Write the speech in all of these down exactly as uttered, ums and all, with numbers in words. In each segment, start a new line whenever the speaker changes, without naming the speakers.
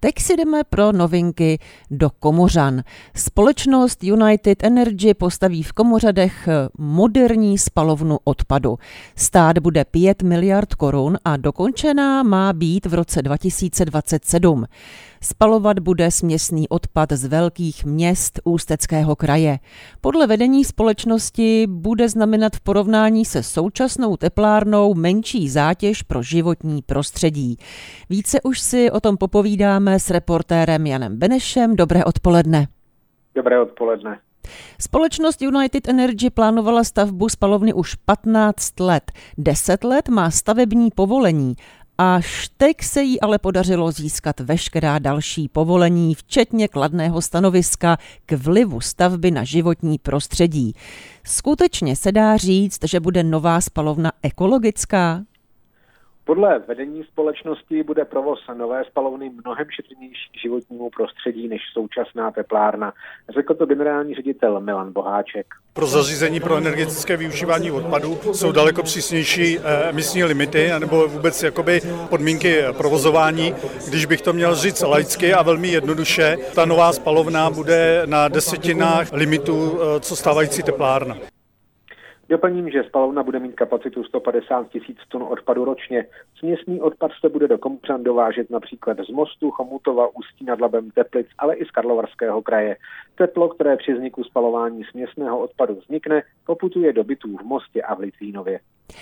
teď si jdeme pro novinky do Komořan. Společnost United Energy postaví v Komořadech moderní spalovnu odpadu. Stát bude pět miliard korun a dokončená má být v roce dva tisíce dvacet sedm. Spalovat bude směsný odpad z velkých měst Ústeckého kraje. Podle vedení společnosti bude znamenat v porovnání se současnou teplárnou menší zátěž pro životní prostředí. Více už si o tom popovídáme s reportérem Janem Benešem. Dobré odpoledne.
Dobré odpoledne.
Společnost United Energy plánovala stavbu spalovny už patnáct let. deset let má stavební povolení. Až teď se jí ale podařilo získat veškerá další povolení, včetně kladného stanoviska k vlivu stavby na životní prostředí. Skutečně se dá říct, že bude nová spalovna ekologická?
Podle vedení společnosti bude provoz nové spalovny mnohem šetrnější k životnímu prostředí než současná teplárna. Řekl to generální ředitel Milan Boháček.
Pro zařízení pro energetické využívání odpadu jsou daleko přísnější emisní limity nebo vůbec jakoby podmínky provozování. Když bych to měl říct laicky a velmi jednoduše, ta nová spalovna bude na desetinách limitů, co stávající teplárna.
Doplním, že spalovna bude mít kapacitu sto padesát tisíc tun odpadu ročně. Směsný odpad se bude do Komořan dovážet například z Mostu, Chomutova, Ústí nad Labem, Teplic, ale i z Karlovarského kraje. Teplo, které při vzniku spalování směsného odpadu vznikne, poputuje do bytů v Mostě a v Litvínově.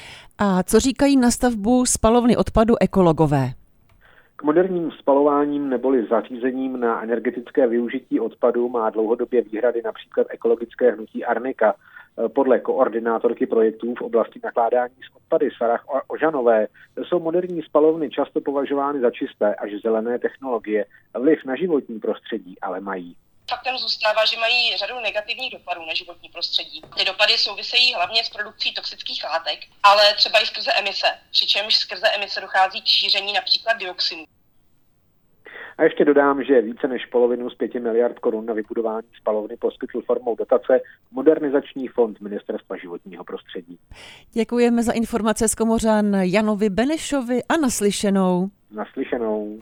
A co říkají na stavbu spalovny odpadu ekologové?
K moderním spalováním neboli zařízením na energetické využití odpadu má dlouhodobě výhrady například ekologické hnutí Arnika. Podle koordinátorky projektů v oblasti nakládání s odpady Sarah Ožanové jsou moderní spalovny často považovány za čisté až zelené technologie. Vliv na životní prostředí ale mají.
Faktem zůstává, že mají řadu negativních dopadů na životní prostředí. Ty dopady souvisejí hlavně s produkcí toxických látek, ale třeba i skrze emise, přičemž skrze emise dochází k šíření například dioxinu.
A ještě dodám, že více než polovinu z pěti miliard korun na vybudování spalovny poskytl formou dotace Modernizační fond Ministerstva životního prostředí.
Děkujeme za informace z Komořan Janovi Benešovi a naslyšenou.
Naslyšenou.